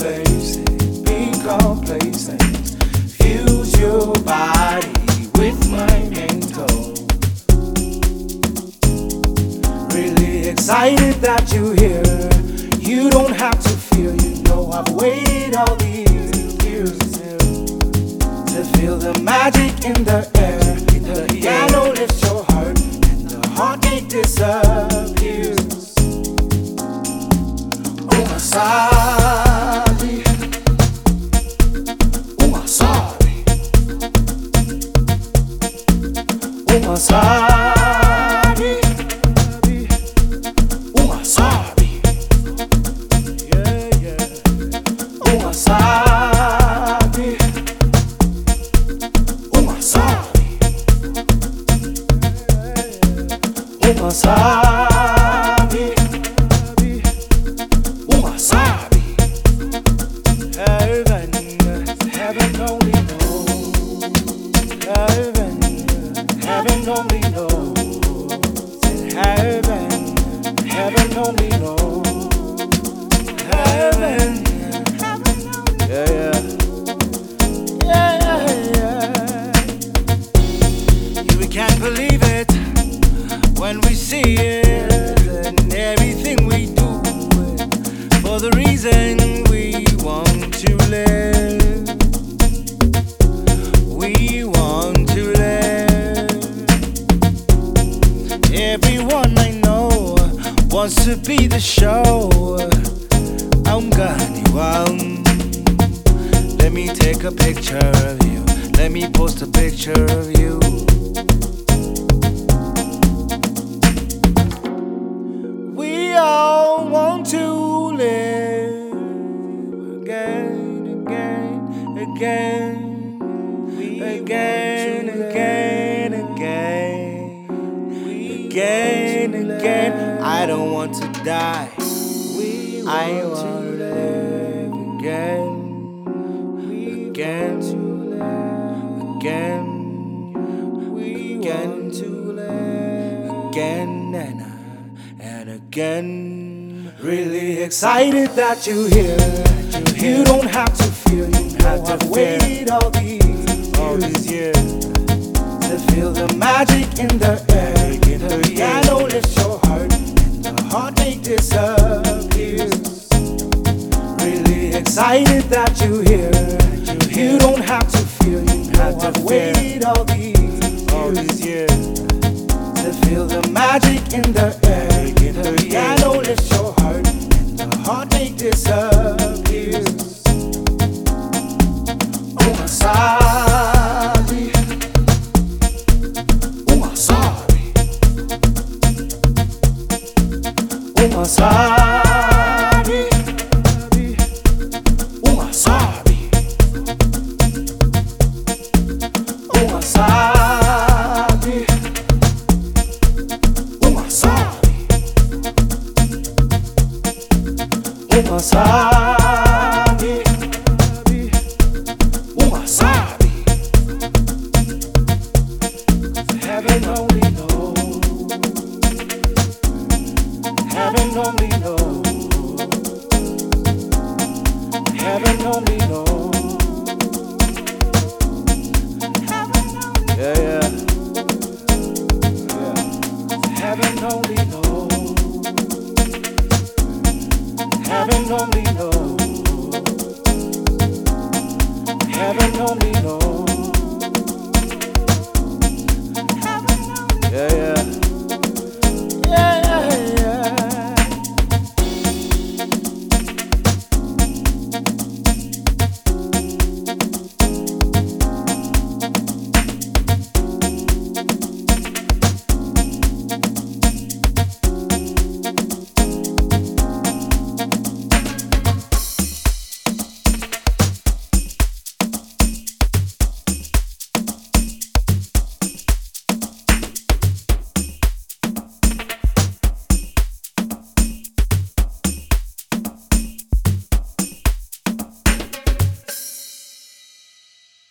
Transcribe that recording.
complacent, be complacent. Fuse your body with mind and toe. Really excited that you're here. You don't have to fear, you know I've waited all these years to feel the magic in the air. The piano lifts your heart and the heartbeat disappears. Oh, my sorry. Oh, my sorry. Oh, my sorry. Oh, my sorry. Yeah, yeah. Oh, my sorry. Oh, my sorry. Oh, my sorry. Oh, my sorry. Heaven, heaven only knows. Heaven, heaven only knows. Heaven, heaven only knows. Heaven, yeah, yeah. Yeah, yeah, yeah. We can't believe it when we see it, and everything we do for the reason we want to live. We want to live. Everyone I know wants to be the show. I'm gone. Let me take a picture of you. Let me post a picture of you. We all want to live again, again, again, again, again, again, again, again. I don't want to die. I want to live again, again, again, again, again, and again. Really excited that you're here. You don't have to fear. You know I've waited all these years to feel the magic in the air. The piano lifts your heart and the heartbeat disappears. Really excited that you're here. You don't have to fear. You know I've waited all these years to feel the magic in the air. The piano lifts your heart and the heartbeat disappears. Oh, my sorry. Oh, my sorry. Oh, my sorry. Oh, my sorry. Oh, my sorry. Oh, my sorry. Oh, my sorry. Oh, my sorry. Heaven only knows. Heaven only knows. Heaven only knows. Yeah, yeah. Yeah. Heaven only knows. Heaven only knows. Heaven only knows. Yeah, yeah.